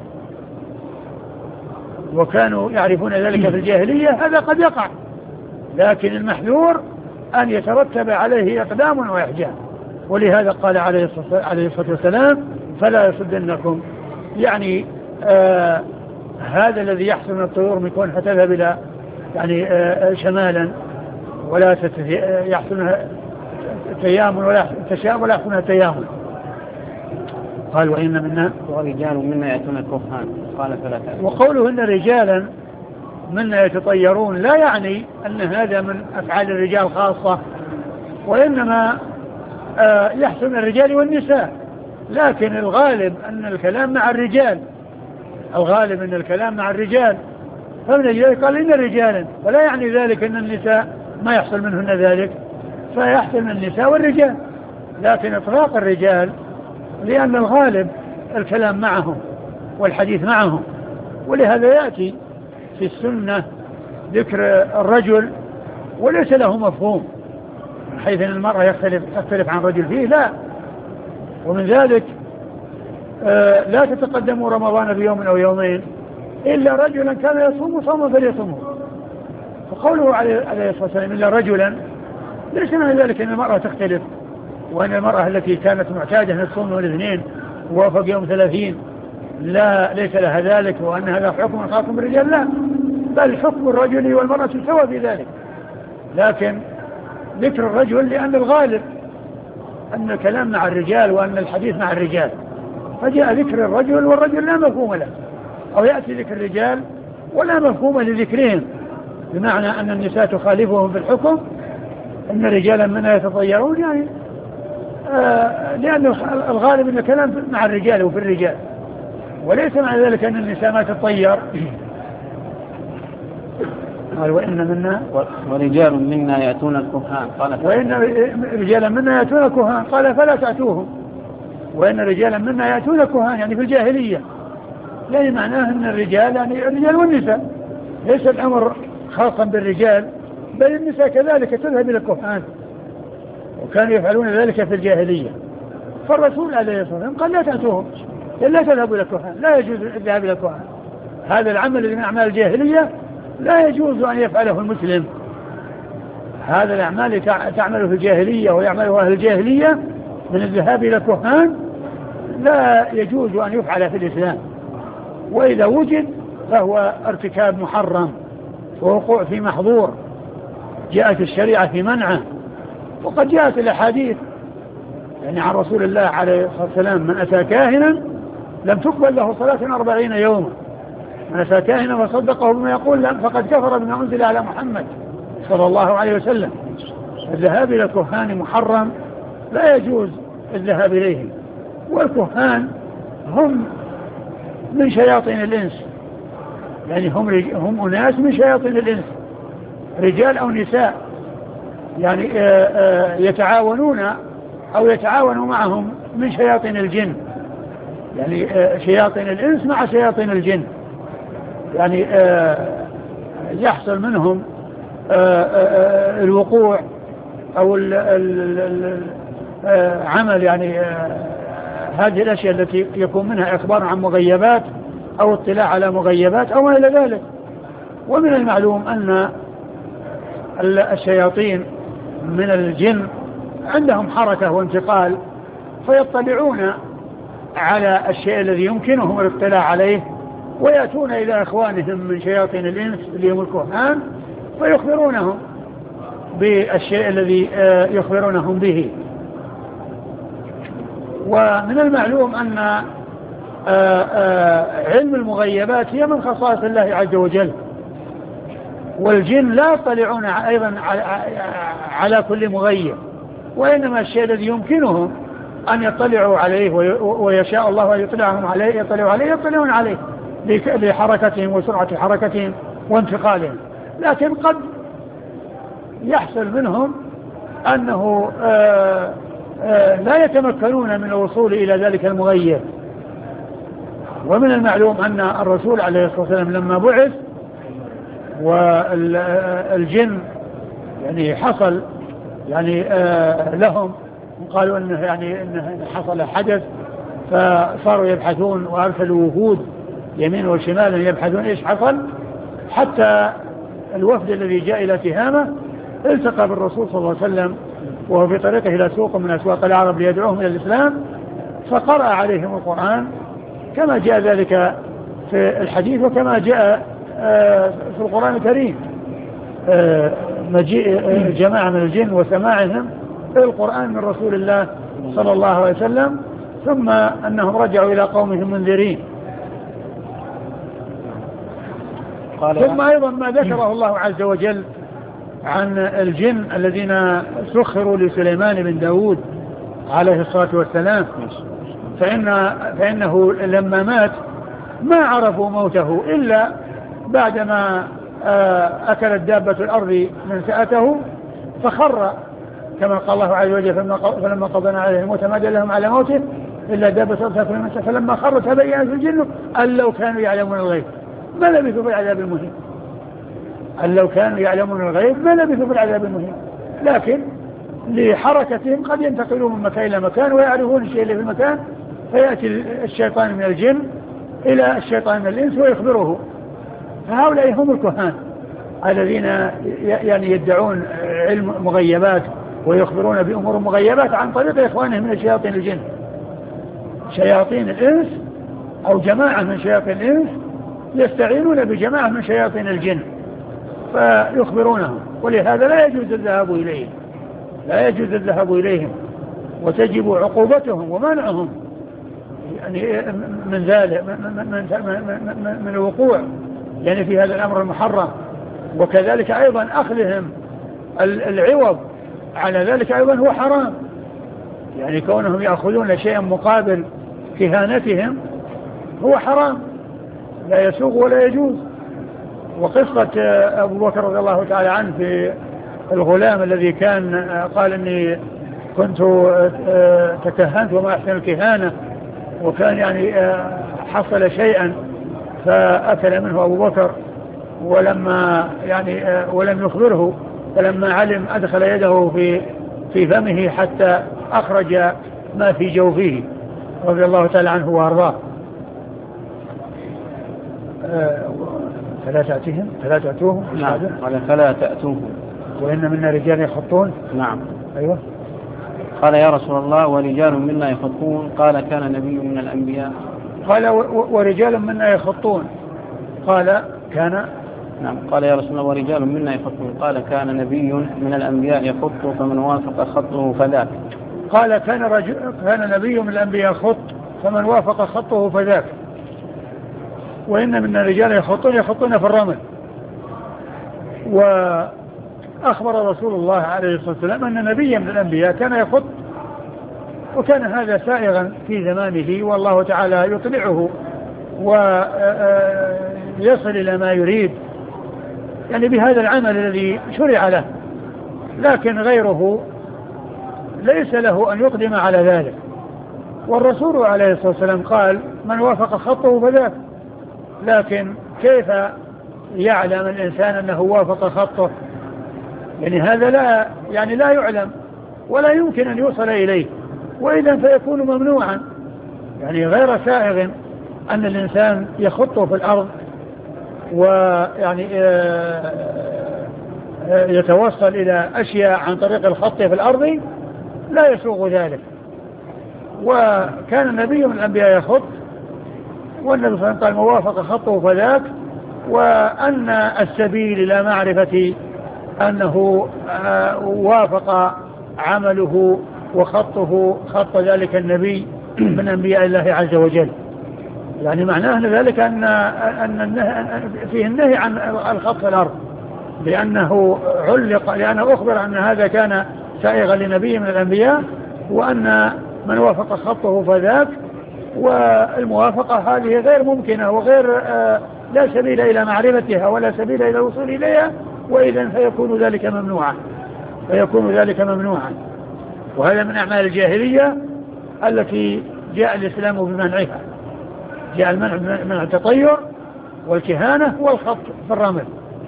وكانوا يعرفون ذلك في الجاهلية هذا قد يقع، لكن المحذور أن يترتب عليه إقدام وإحجام، ولهذا قال عليه الصلاة والسلام فلا يصدنكم، يعني آه هذا الذي يحصل من الطيور من كونها تذهب إلى يعني آه شمالا ولا يحصل تيامن ولا تشاءم ولا يحصل تيامن. قال وإن منا ورجال منا يأتون الكهان قال فلا تأتون. وقوله إن رجالا منا يتطيرون لا يعني أن هذا من أفعال الرجال خاصة، وإنما آه يحصل من الرجال والنساء، لكن الغالب أن الكلام مع الرجال، الغالب أن الكلام مع الرجال، فمن أجل قال إن رجالا، ولا يعني ذلك أن النساء ما يحصل منهن ذلك، فيحصل من النساء والرجال، لكن إطلاق الرجال لأن الغالب الكلام معهم والحديث معهم. ولهذا يأتي في السنة ذكر الرجل وليس له مفهوم من حيث أن المرأة يختلف, يختلف عن رجل فيه، لا. ومن ذلك آه لا تتقدموا رمضان بيوم أو يومين إلا رجلا كان يصوم صوما فليصومه. فقوله عليه الصلاة والسلام إلا رجلا ليس من ذلك أن المرأة تختلف، وأن المرأة التي كانت معتادة أن تصوم يوم الاثنين ووافق يوم ثلاثين لا ليس لها ذلك وأن هذا حكم خاص بالرجال، لا، بل حكم الرجل والمرأة سوى في ذلك، لكن ذكر الرجل لأن الغالب أن الكلام مع الرجال وأن الحديث مع الرجال، فجاء ذكر الرجل والرجل لا مفهوم له، أو يأتي ذكر الرجال ولا مفهوم لذكرهم، بمعنى أن النساء تخالفهم في الحكم، أن رجالا منها يتطيرون، يعني آه لأن الغالب أن الكلام مع الرجال وفي الرجال، وليس مع ذلك أن النساء ما تتطير. قال وإن منا ورجال منا يأتون الكهان، قال وإن رجالا منا يأتون الكهان قال فلا تأتوهم، وإن رجالا منا يأتون الكهان يعني في الجاهلية، يعني معناه أن الرجال يعني الرجال والنساء، ليس الأمر خاصا بالرجال بل النساء كذلك تذهب إلى الكهان، وكانوا يفعلون ذلك في الجاهلية، فالرسول عليه الصلاة والسلام قال لا تأتوهم، لا تذهبوا إلى الكهان، لا يجوز الذهاب إلى الكهان، هذا العمل الذي من أعمال الجاهلية لا يجوز أن يفعله المسلم، هذا الأعمال تعمل في الجاهلية ويعمله أهل الجاهلية من الذهاب إلى الكهان لا يجوز أن يفعل في الإسلام، وإذا وجد فهو ارتكاب محرم ووقوع في محظور جاءت الشريعة في منعه، وقد جاءت الأحاديث يعني عن رسول الله عليه الصلاة والسلام من أتى كاهنا لم تقبل له صلاة أربعين يوما، من أتى كاهنا وصدقه بما يقول فقد كفر بما أنزل على محمد صلى الله عليه وسلم. الذهاب إلى الكهان محرم، لا يجوز الذهاب إليهم، والكهان هم من شياطين الإنس، يعني هم, هم أناس من شياطين الإنس، رجال أو نساء، يعني يتعاونون أو يتعاونوا معهم من شياطين الجن، يعني شياطين الإنس مع شياطين الجن، يعني يحصل منهم الوقوع أو عمل يعني هذه الأشياء التي يكون منها إخبار عن مغيبات أو اطلاع على مغيبات أو ما إلى ذلك. ومن المعلوم أن الشياطين من الجن عندهم حركة وانتقال، فيطلعون على الشيء الذي يمكنهم الاطلاع عليه، ويأتون إلى أخوانهم من شياطين الإنس اللي هم الكهان فيخبرونهم بالشيء الذي يخبرونهم به. ومن المعلوم أن علم المغيبات هي من خصائص الله عز وجل، والجن لا يطلعون أيضا على كل مغيب، وإنما الشيء الذي يمكنهم أن يطلعوا عليه ويشاء الله أن يطلعهم عليه يطلعوا عليه يطلعون عليه لحركتهم وسرعة حركتهم وانتقالهم. لكن قد يحصل منهم أنه آآ آآ لا يتمكنون من الوصول إلى ذلك المغيب. ومن المعلوم أن الرسول عليه الصلاة والسلام لما بعث والجن يعني حصل يعني لهم قالوا أنه يعني أنه حصل حدث، فصاروا يبحثون وأرسلوا وفود يمين وشمال يبحثون إيش حصل، حتى الوفد الذي جاء إلى تهامة التقى بالرسول صلى الله عليه وسلم وهو في طريقه إلى سوق من أسواق العرب ليدعوهم إلى الإسلام، فقرأ عليهم القرآن كما جاء ذلك في الحديث وكما جاء في القرآن الكريم، مجيء جماعة من الجن وسماعهم القرآن من رسول الله صلى الله عليه وسلم، ثم أنهم رجعوا إلى قومهم منذرين. ثم أيضا ما ذكره الله عز وجل عن الجن الذين سخروا لسليمان بن داود عليه الصلاة والسلام، فإن فإنه لما مات ما عرفوا موته إلا بعدما أكلت دابة الأرض من سأته فخر، كما قال الله عز وجل فلما قضينا عليه الموت ما دلهم على موته إلا دابة الأرض من سأته فلما خر تبين في الجن أن لو كانوا يعلمون الغيب ما لبثوا في العذاب المهين، أن لو كانوا يعلمون الغيب ما لبثوا في العذاب المهين. لكن لحركتهم قد ينتقلون من مكان إلى مكان ويعرفون الشيء اللي في المكان، فيأتي الشيطان من الجن إلى الشيطان من الإنس ويخبره. فهؤلاء هم الكهان الذين يعني يدعون علم مغيبات ويخبرون بأمور مغيبات عن طريق إخوانهم من شياطين الجن. شياطين الإنس أو جماعة من شياطين الإنس يستعينون بجماعة من شياطين الجن فيخبرونهم، ولهذا لا يجوز الذهاب إليهم لا يجوز الذهاب إليهم وتجب عقوبتهم ومنعهم يعني من ذلك من, من, من, من الوقوع يعني في هذا الأمر المحرم. وكذلك أيضا أخذهم العوض على ذلك أيضا هو حرام، يعني كونهم يأخذون شيئا مقابل كهانتهم هو حرام لا يسوغ ولا يجوز. وقصة أبو بكر رضي الله تعالى عنه في الغلام الذي كان قال إني كنت تكهنت وما أحسن الكهانة، وكان يعني حصل شيئا فأكل منه أبو بكر ولما يعني ولم يخبره، فلما علم أدخل يده في في فمه حتى أخرج ما في جوفه رضي الله تعالى عنه وأرضاه. فلا تأتيهم فلا تأتوهم. نعم قال فلا تأتوهم وإن منا رجال يخطون. نعم أيوة. قال يا رسول الله ورجال منا يخطون قال كان نبي من الأنبياء. قال ورجال منا يخطون قال كان. نعم قال يا رسول الله ورجال منا يخطون قال كان نبي من الأنبياء يخط فمن وافق خطه فذاك. قال كان رجل كان نبي من الأنبياء يخط فمن وافق خطه فذاك. وإن من الرجال يخطون يخطون في الرمل. وأخبر رسول الله عليه الصلاة والسلام أن نبيا من الأنبياء كان يخط، وكان هذا سائغا في زمانه والله تعالى يطلعه ويصل إلى ما يريد يعني بهذا العمل الذي شرع له، لكن غيره ليس له أن يقدم على ذلك. والرسول عليه الصلاة والسلام قال من وافق خطه فذاك، لكن كيف يعلم الإنسان أنه وافق خطه؟ يعني هذا لا يعني لا يعلم ولا يمكن أن يوصل إليه، وإذا فيكون ممنوعا يعني غير سائغ أن الإنسان يخطه في الأرض ويعني يتوصل إلى أشياء عن طريق الخط في الأرض لا يسوغ ذلك. وكان النبي من الأنبياء يخط، والنبي صلى الله عليه وسلم قال موافق خطه فذاك، وأن السبيل إلى معرفة أنه وافق عمله وخطه خط ذلك النبي من أنبياء الله عز وجل. يعني معناه ذلك أن أن فيه النهي عن الخط في الأرض، لأنه علق لأنه أخبر أن هذا كان سائغا لنبي من الأنبياء، وأن من وافق خطه فذاك. والموافقة هذه غير ممكنة وغير آه لا سبيل إلى معرفتها ولا سبيل إلى الوصول إليها، وإذا فيكون ذلك ممنوعا فيكون ذلك ممنوعا وهذا من أعمال الجاهلية التي جاء الإسلام بمنعها. جاء المنع من التطير والكهانة والخط في الرمل.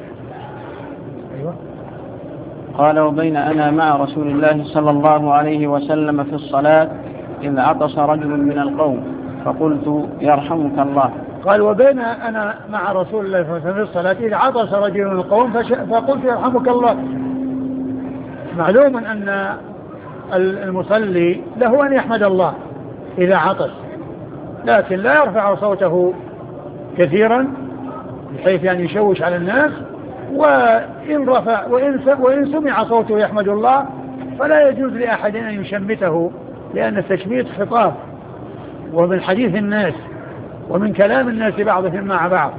أيوة. قال وبين أنا مع رسول الله صلى الله عليه وسلم في الصلاة إذ عطس رجل من القوم فقلت يرحمك الله. قال وبين أنا مع رسول الله صلى الله عليه وسلم في الصلاة إذ عطس رجل من القوم فقلت يرحمك الله. معلوم أن المصلي له أن يحمد الله إذا عطس، لكن لا يرفع صوته كثيرا بحيث يعني يشوش على الناس، وإن رفع وإن, وإن سمع صوته يحمد الله فلا يجوز لأحد أن يشمته، لأن التشميت خطاب ومن حديث الناس ومن كلام الناس بعضهم مع بعض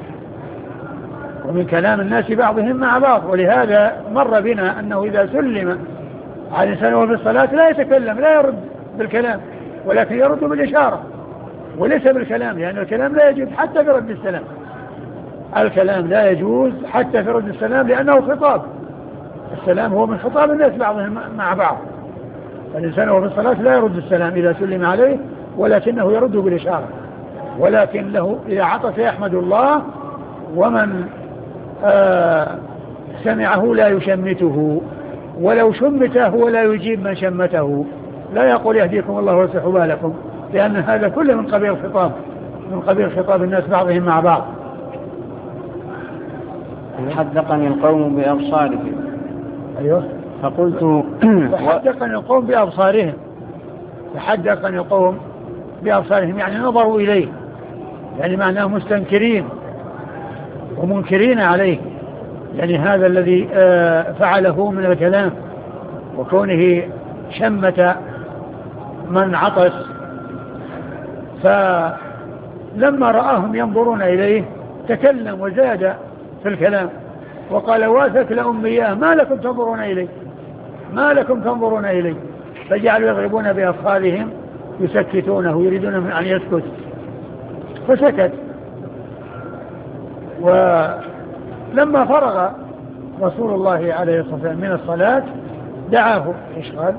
ومن كلام الناس بعضهم مع بعض. ولهذا مر بنا أنه إذا سلم على الإنسان وهو في الصلاة لا يتكلم لا يرد بالكلام، ولكن يرد بالإشارة وليس بالكلام، لأن يعني الكلام لا يجوز حتى في رد السلام. الكلام لا يجوز حتى في رد السلام لأنه خطاب. السلام هو من خطاب الناس بعضهم مع بعض. الإنسان وهو في الصلاة لا يرد السلام إذا سلم عليه، ولكنه يرد بالإشارة. ولكن له إذا عطس يحمد الله، ومن آه سمعه لا يشمته، ولو شمته ولا يجيب من شمته، لا يقول يهديكم الله ويصلح بالكم، لأن هذا كله من قبيل الخطاب من قبيل خطاب الناس بعضهم مع بعض. حدقني القوم بأبصارهم. أيوه. فقلت فحدقني القوم بأبصارهم فحدقني القوم بأبصارهم يعني نظروا إليه يعني معناه مستنكرين ومنكرين عليه، يعني هذا الذي فعله من الكلام وكونه شمة من عطس. فلما رآهم ينظرون إليه تكلم وزاد في الكلام وقال واثك لأمياه ما لكم تنظرون إليه ما لكم تنظرون إليه، فجعلوا يضربون بأفخاذهم يسكتونه يريدون من أن يسكت، فسكت. ولما فرغ رسول الله عليه الصلاة والسلام من الصلاة دعاه. إيش قال؟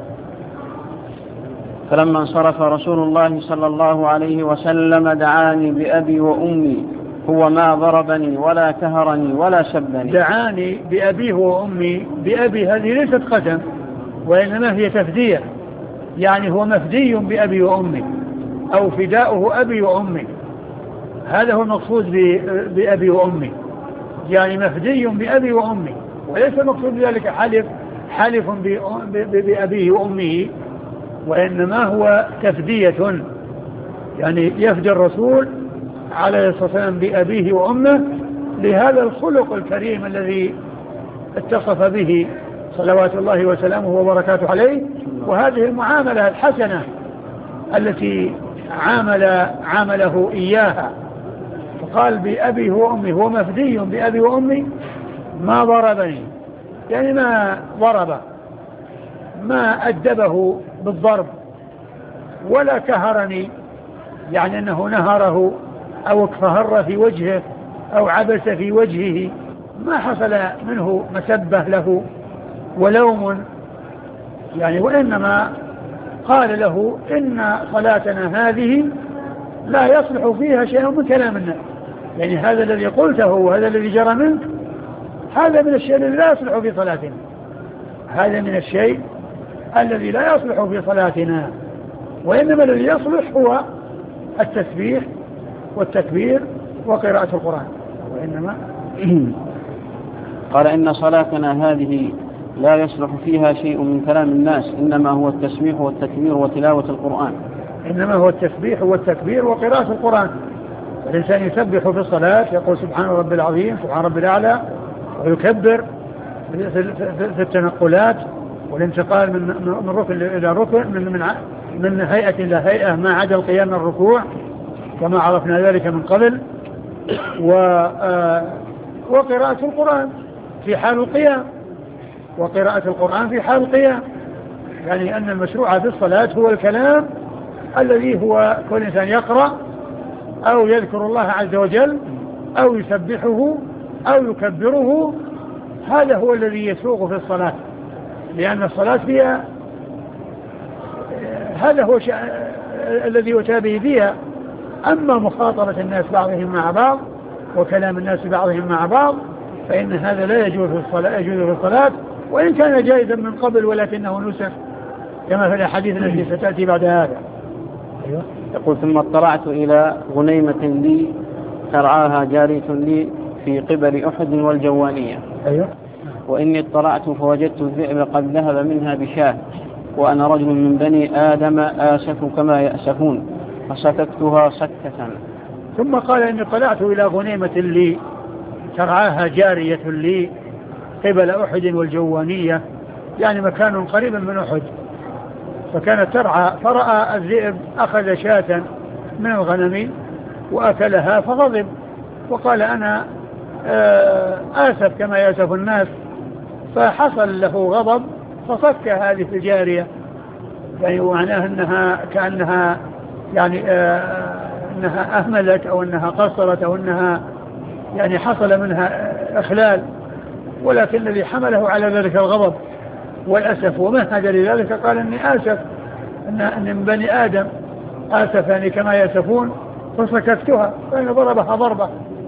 فلما انصرف رسول الله صلى الله عليه وسلم دعاني بأبي وأمي هو ما ضربني ولا كهرني ولا سبني. دعاني بأبيه وأمي، بأبي هذه ليست قسم وإنما هي تفدية، يعني هو مفدي بأبي وأمي أو فداؤه أبي وأمي، هذا هو المقصود بأبي وأمي، يعني مفدي بأبي وأمي، وليس المقصود بذلك حلف حلف بأبيه وأمه، وإنما هو تفدية، يعني يفدي الرسول عليه الصلاة والسلام بأبيه وأمه لهذا الخلق الكريم الذي اتصف به صلوات الله وسلامه وبركاته عليه، وهذه المعاملة الحسنة التي عامل عامله إياها. فقال بأبيه وأمي، هو مفدي بأبي وأمي ما ضربني، يعني ما ضرب ما أدبه بالضرب، ولا كهرني يعني أنه نهره أو اكفهر في وجهه أو عبس في وجهه، ما حصل منه مسبة له ولوم، يعني وإنما قال له إن صلاتنا هذه لا يصلح فيها شيء من كلام الناس، يعني هذا الذي قلته وهذا الذي جرى منك هذا من الشيء الذي لا يصلح في صلاتنا، هذا من الشيء الذي لا يصلح في صلاتنا، وإنما الذي يصلح هو التسبيح والتكبير وقراءة القرآن. وإنما قال إن صلاتنا هذه لا يصلح فيها شيء من كلام الناس، إنما هو التسبيح والتكبير وتلاوة القرآن. إنما هو التسبيح والتكبير وقراءة القرآن. الإنسان يسبح في الصلاة يقول سبحان رب العظيم سبحان رب الأعلى، ويكبر في التنقلات والانتقال من من ركن إلى ركن، من من من هيئة إلى هيئة ما عدا القيام من الركوع كما عرفنا ذلك من قبل، وقراءة القرآن في حال القيام، وقراءة القرآن في حال القيام، يعني أن المشروع في الصلاة هو الكلام الذي هو كل إنسان يقرأ أو يذكر الله عز وجل أو يسبحه أو يكبره، هذا هو الذي يسوق في الصلاة، لأن الصلاة فيها هذا هو الذي يتابه فيها. أما مخاطرة الناس بعضهم مع بعض وكلام الناس بعضهم مع بعض فإن هذا لا يجوز في الصلاة، يجوز في الصلاة وإن كان جائزا من قبل ولكنه نسخ كما في الحديث التي ستأتي بعد هذا. أيوة. يقول ثم اطلعت إلى غنيمة لي ترعاها جارية لي في قبل أحد والجوانية. أيوة. وإني اطلعت فوجدت الذئب قد ذهب منها بشاه، وأنا رجل من بني آدم آسف كما يأسفون، فسككتها سكة. ثم قال إني اطلعت إلى غنيمة لي ترعاها جارية لي قبل أحد والجوانية، يعني مكان قريب من أحد، فكانت ترعى، فرأى الذئب أخذ شاة من الغنم وأكلها فغضب وقال أنا آسف كما يأسف الناس، فحصل له غضب فصك هذه الجارية، يعني معناه أنها كأنها يعني آه أنها أهملت أو أنها قصرت أو أنها يعني حصل منها إخلال، ولكن الذي حمله على ذلك الغضب والأسف ومهد لذلك قال إني آسف أن من بني آدم آسف يعني كما يأسفون، فسكتها فإن ضربها ضربة،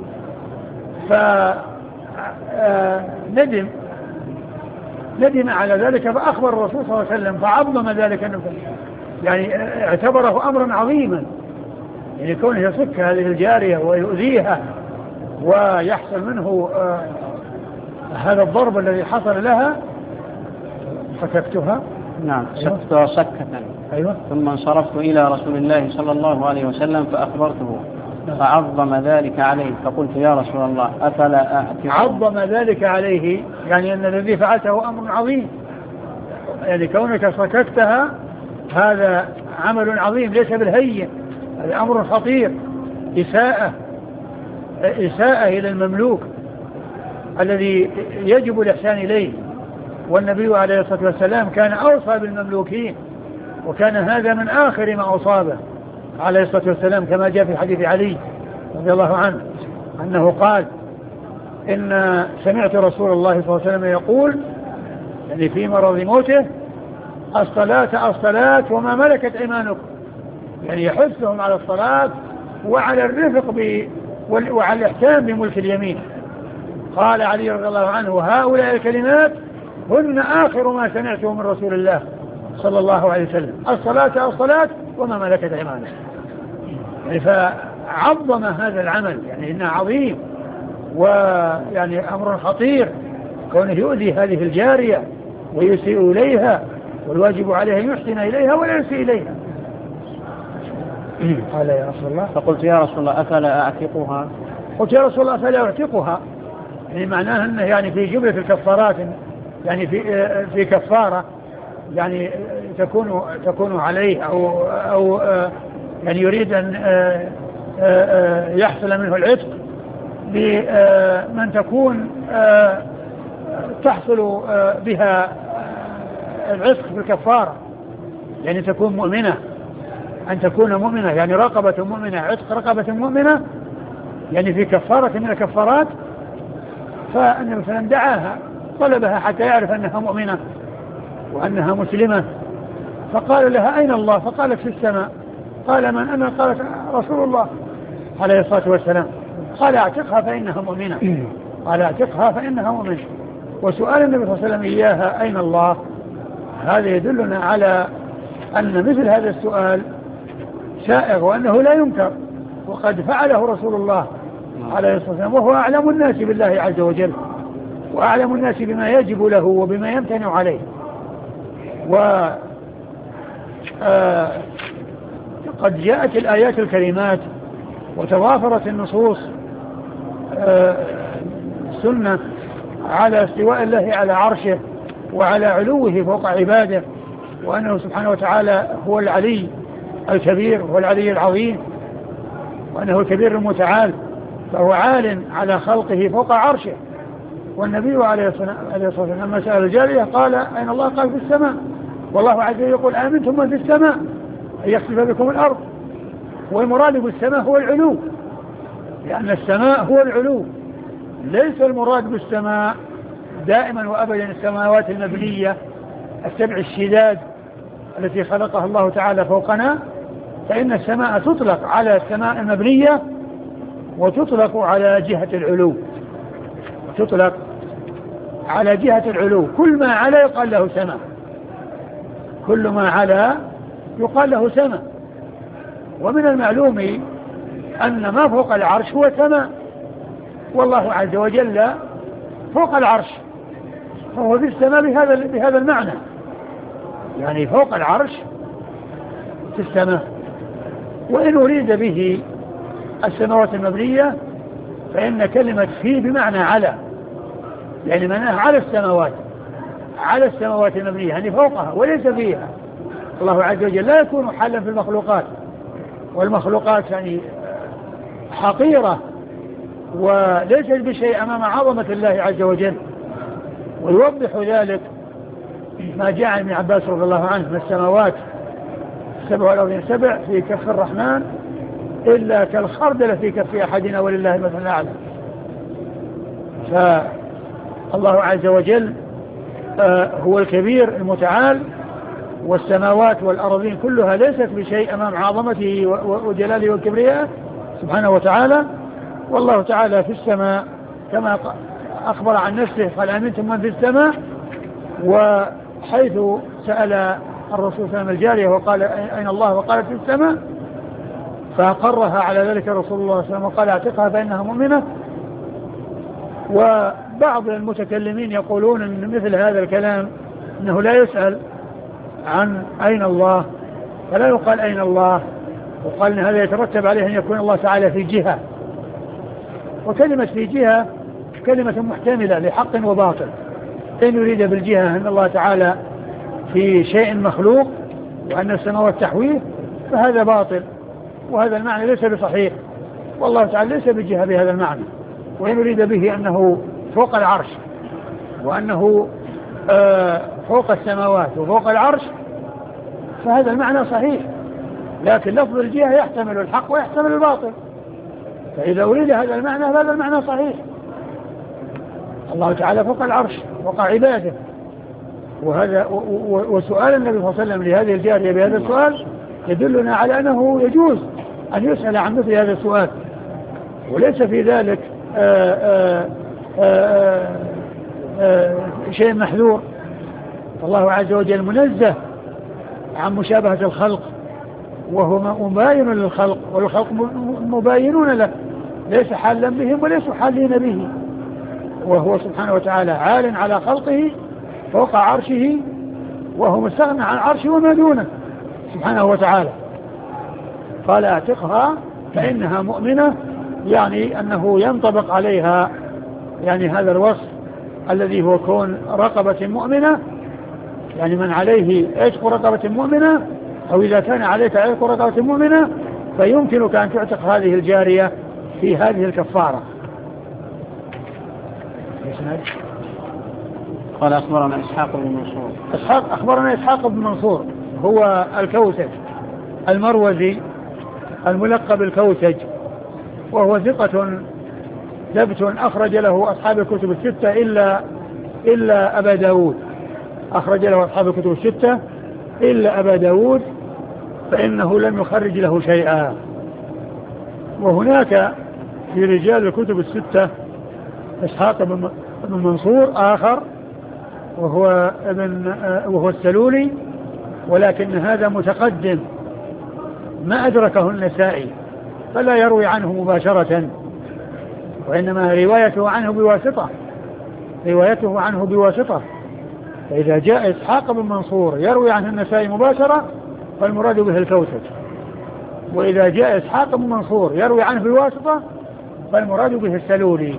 فندم ندم على ذلك فأخبر الرسول صلى الله عليه وسلم فعظم ذلك النفس، يعني اعتبره أمرا عظيما، يعني كونه يسك هذه الجارية ويؤذيها ويحصل منه آه هذا الضرب الذي حصل لها. فككتها نعم سكتها سكة. أيوة. ثم انصرفت إلى رسول الله صلى الله عليه وسلم فأخبرته فعظم ذلك عليه، فقلت يا رسول الله أفلا أعتق. عظم ذلك عليه يعني أن الذي فعلته أمر عظيم، يعني كونك صككتها هذا عمل عظيم ليس بالهين، هذا أمر خطير، إساءة إساءة إلى المملوك الذي يجب الإحسان إليه. والنبي عليه الصلاة والسلام كان أوصى بالمملوكين، وكان هذا من آخر ما أصابه عليه الصلاة والسلام كما جاء في حديث علي رضي الله عنه أنه قال إن سمعت رسول الله صلى الله عليه وسلم يقول يعني في مرض موته الصلاة الصلاة وما ملكت أيمانكم، يعني يحثهم على الصلاة وعلى الرفق ب وعلى الإحسان بملك اليمين. قال علي رضي الله عنه هؤلاء الكلمات هن آخر ما سمعته من رسول الله صلى الله عليه وسلم، الصلاة الصلاة وما ملكت أيمانكم. يعني فعظم هذا العمل، يعني إنه عظيم ويعني أمر خطير كونه يؤذي هذه الجارية ويسيء إليها، والواجب عليه أن يحسن إليها ولا يسيء إليها. قال يا رسول الله فقلت يا رسول الله أفلا أعتقها. قلت يا رسول الله أفلا أعتقها، يعني معناه أنه يعني في جملة الكفارات، يعني في في كفارة يعني تكون تكون عليه أو أو يعني يريد أن يحصل منه العتق بمن تكون تحصل بها العتق بالكفارة، يعني تكون مؤمنة، أن تكون مؤمنة يعني رقبة مؤمنة، عتق رقبة مؤمنة يعني في كفارة من الكفارات. فأن مثلا دعاها طلبها حتى يعرف أنها مؤمنة وأنها مسلمة، فقال لها أين الله؟ فقالت في السماء. قال من أنا؟ قالت رسول الله عليه الصلاة والسلام. قال اعتقها فإنها مؤمنة. قال اعتقها فإنها مؤمنة. وسؤال النبي صلى الله عليه وسلم إياها أين الله هذا يدلنا على أن مثل هذا السؤال سائغ وأنه لا ينكر، وقد فعله رسول الله عليه الصلاة والسلام وهو أعلم الناس بالله عز وجل وأعلم الناس بما يجب له وبما يمتنع عليه. و آه قد جاءت الآيات الكريمات وتوافرت النصوص آه السنة على استواء الله على عرشه وعلى علوه فوق عباده، وأنه سبحانه وتعالى هو العلي الكبير هو العلي العظيم، وأنه الكبير المتعال فهو عال على خلقه فوق عرشه. والنبي عليه الصلاة والسلام لما سأل الجارية قال أين الله؟ قال في السماء. والله عز وجل يقول آمنتم من في السماء أن يخسف بكم الأرض. والمراد بالسماء هو العلو، لأن السماء هو العلو، ليس المراد بالسماء دائما وأبدا السماوات المبنية السبع الشداد التي خلقها الله تعالى فوقنا، فإن السماء تطلق على السماء المبنية وتطلق على جهة العلو، تطلق على جهة العلو. كل ما علا يقال له سماء، كل ما علا يقال له سماء. ومن المعلوم أن ما فوق العرش هو سماء، والله عز وجل فوق العرش، فهو في السماء بهذا بهذا المعنى، يعني فوق العرش في السماء. وإن أريد به السماوات المبنية فإن كلمة فيه بمعنى على، يعني معناها على السماوات، على السماوات المبنية يعني فوقها وليس فيها. الله عز وجل لا يكون حالا في المخلوقات، والمخلوقات يعني حقيرة وليس بشيء أمام عظمة الله عز وجل. ويوضح ذلك ما جاء عن ابن عباس رضي الله عنه من السماوات السبع والأرضين سبع في كف الرحمن إلا كالخردل في كف أحدنا ولله المثل الأعلى. فالله عز وجل هو الكبير المتعال، والسماوات والأرضين كلها ليست بشيء أمام عظمته وجلاله وكبريائه سبحانه وتعالى. والله تعالى في السماء كما أخبر عن نفسه قال آمنتم من في السماء. وحيث سأل الرسول صلى الله عليه وسلم الجارية وقال أين الله وقالت في السماء، فأقرها على ذلك رسول الله صلى الله عليه وسلم وقال اعتقها فإنها مؤمنة. وبعض المتكلمين يقولون أن مثل هذا الكلام أنه لا يسأل عن أين الله، فلا يقال أين الله، وقال إن هذا يترتب عليه أن يكون الله تعالى في جهة، وكلمة في جهة كلمة محتملة لحق وباطل. إن يريد بالجهة أن الله تعالى في شيء مخلوق وأن السماوات تحويه فهذا باطل، وهذا المعنى ليس بصحيح، والله تعالى ليس بجهة بهذا المعنى. وإن يريد به أنه فوق العرش وأنه آه فوق السماوات وفوق العرش فهذا المعنى صحيح، لكن لفظ الجهة يحتمل الحق ويحتمل الباطل، فإذا أريد هذا المعنى فهذا المعنى صحيح. الله تعالى فوق العرش فوق عباده، وهذا وسؤال النبي صلى الله عليه وسلم لهذه الجارية بهذا السؤال يدلنا على أنه يجوز أن يسأل عن مثل هذا السؤال، وليس في ذلك آآ آآ آآ آآ شيء محذور. فالله عز وجل منزه عن مشابهة الخلق، وهو مباين للخلق والخلق مباينون له، ليس حالا بهم وليسوا حالين به، وهو سبحانه وتعالى عال على خلقه فوق عرشه، وهو مستغنى عن عرشه وما دونه سبحانه وتعالى. قال اعتقها فإنها مؤمنة، يعني أنه ينطبق عليها يعني هذا الوصف الذي هو كون رقبة مؤمنة، يعني من عليه عتق رقبة مؤمنة، أو إذا كان عليك عتق رقبة مؤمنة فيمكنك أن تعتق هذه الجارية في هذه الكفارة. قال أخبرنا إسحاق بن منصور. إسحاق أخبرنا إسحاق بن منصور هو الكوسج المروزي الملقب الكوسج، وهو ثقة ثبت أخرج له أصحاب الكتب الستة إلا إلا أبا داود، أخرج له أصحاب الكتب الستة إلا أبا داود فإنه لم يخرج له شيئا. وهناك في رجال الكتب الستة إسحاق بن منصور آخر وهو ابن وهو السلولي، ولكن هذا متقدم ما أدركه النسائي فلا يروي عنه مباشرة، وإنما روايته عنه بواسطة روايته عنه بواسطة فإذا جاء إسحاق بن منصور يروي عنه النسائي مباشرة فالمراد به الكوسج، وإذا جاء إسحاق بن منصور يروي عنه بواسطة فالمراد به السلولي.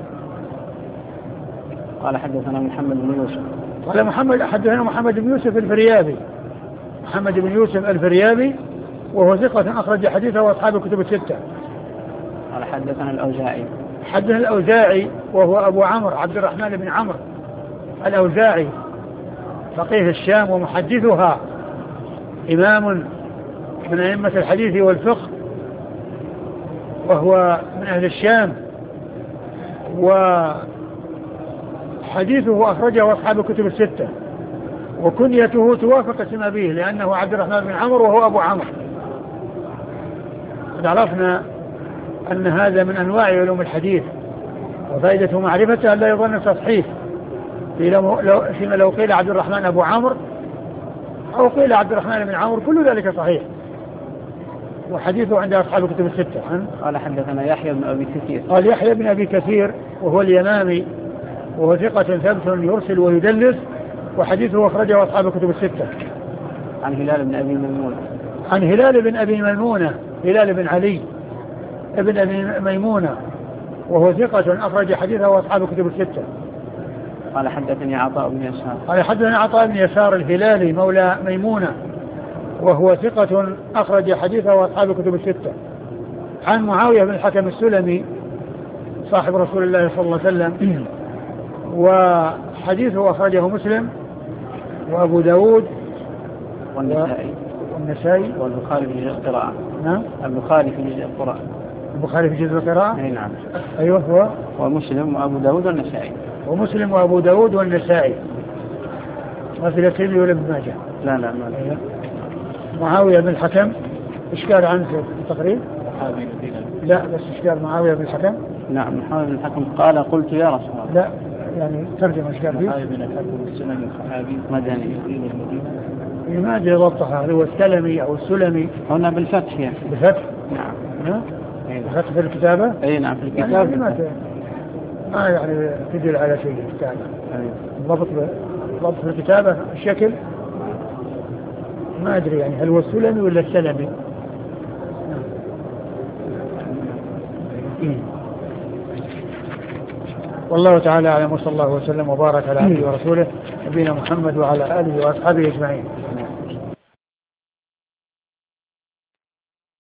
قال حدثنا محمد بن يوسف. قال محمد حدثنا محمد بن يوسف الفريابي محمد بن يوسف الفريابي وهو ثقة أخرج حديثه وأصحاب الكتب الستة. قال حدثنا الأوزاعي. حدثنا الأوزاعي وهو أبو عمرو عبد الرحمن بن عمرو الأوزاعي فقيه الشام ومحدثها، إمام من أئمة الحديث والفقه، وهو من أهل الشام، وحديثه أخرجه أصحاب الكتب الستة، وكنيته توافق اسم أبيه لأنه عبد الرحمن بن عمرو وهو أبو عمرو. قد عرفنا أن هذا من أنواع علوم الحديث، وفائدة معرفته أن لا يظن تصحيح فيما لو قيل عبد الرحمن أبو عمرو أو قيل عبد الرحمن بن عمرو كل ذلك صحيح، وحديثه عند أصحاب الكتب الستة. قال حدثنا يحيى بن أبي كثير. قال يحيى بن أبي كثير وهو اليمامي وهو ثقة ثبت يرسل ويدلس، وحديثه أخرجه أصحاب الكتب الستة. عن هلال بن أبي ميمونة. عن هلال بن أبي ميمونة هلال بن علي ابن أبي ميمونة وهو ثقة أخرج حديثه وأصحاب الكتب الستة. قال حدثني عطاء بن يسار. قال حدثني عطاء بن يسار الهلالي مولى ميمونة وهو ثقة أخرج حديثه وأصحاب الكتب الستة. عن معاوية بن الحكم السلمي صاحب رسول الله صلى الله عليه وسلم، وحديثه أخرجه مسلم وأبو داود والنسائي والنسائي والبخاري في جزء القراءة. نعم البخاري في جزء القراءة. البخاري في جزء القراءة. أي نعم. أيوه هو ومسلم وأبو داود والنسائي. ومسلم وأبو داود والنسائي. ما في الترمذي ولا ابن ماجه؟ لا لا ما أيوه. معاوية بن الحكم إشكال عنه في التقريب؟ لا بس إشكال معاوية بن الحكم. نعم معاوية بن الحكم قال قلت يا رسول الله. لا يعني ترجمة إشكال فيه. معاوية بن الحكم السلمي صحابي مدني يقيم المدينة. ما أدري ضبطها هل هو السلمي أو السلمي. هنا بالفتح يعني. بفتح؟ نعم. نعم. بفتح في الكتابة؟ أي نعم في الكتابة. يعني ما ما يعني تدل على شيء الكتابة. ضبط ضبط في الكتابة الشكل ما أدري يعني هل هو السلمي ولا السلمي. والله تعالى أعلم، وصلى الله وسلم وبارك على عبده ورسوله نبينا محمد وعلى آله وأصحابه أجمعين.